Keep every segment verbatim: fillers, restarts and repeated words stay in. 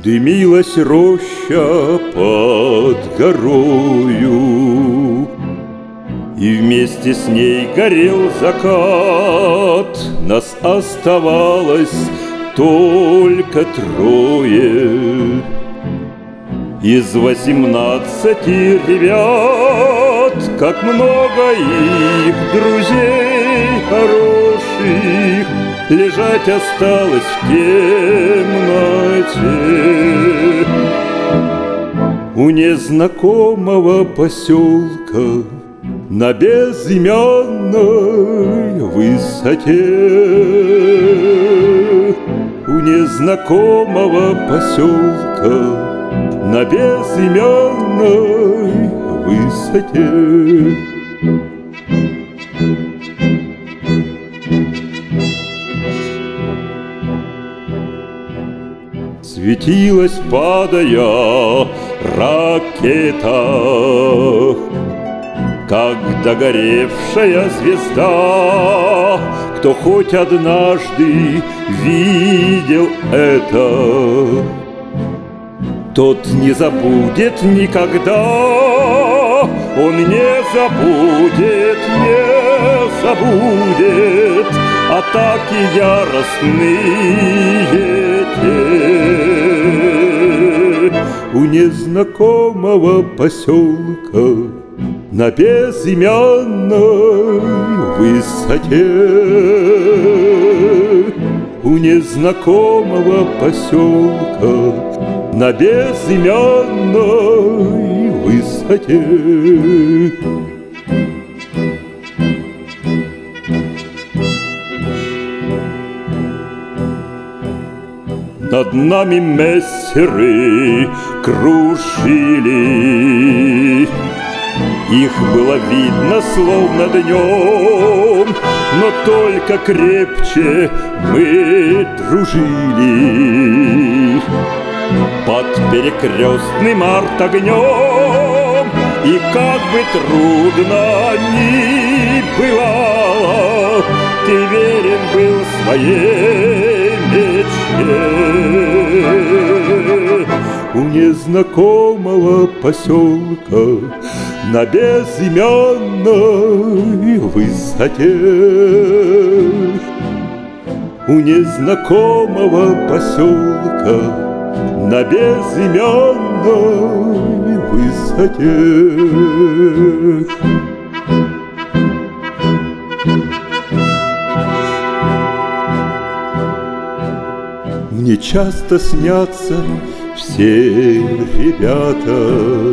Дымилась роща под горою, и вместе с ней горел закат. Нас оставалось только трое из восемнадцати ребят. Как много их друзей хороших лежать осталось в темноте у незнакомого поселка на безымянной высоте. У незнакомого поселка на безымянной высоте. Светилась, падая, ракета, как догоревшая звезда. Кто хоть однажды видел это, тот не забудет никогда. Он не забудет, не забудет атаки яростные те у незнакомого поселка на безымянной высоте. У незнакомого поселка на безымянной высоте. Над нами мессеры крушили, их было видно словно днем, но только крепче мы дружили под перекрестным артогнем. И как бы трудно ни бывало, ты верен был своей мечте. У незнакомого поселка на безымянной высоте. У незнакомого поселка на безымянной высоте. Мне часто снятся все ребята,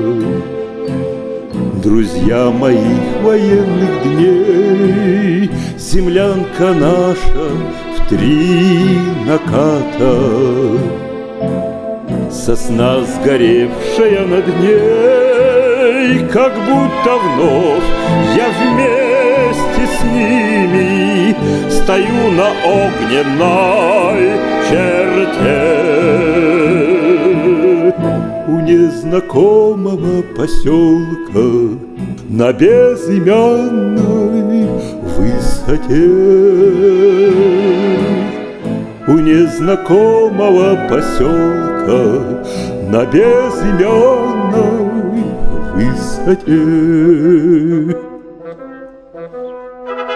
друзья моих военных дней. Землянка наша в три наката, сосна сгоревшая над ней. Как будто вновь я вместе с ними стою на огненной черте у незнакомого поселка на безымянной высоте. У незнакомого поселка на безымянной высоте.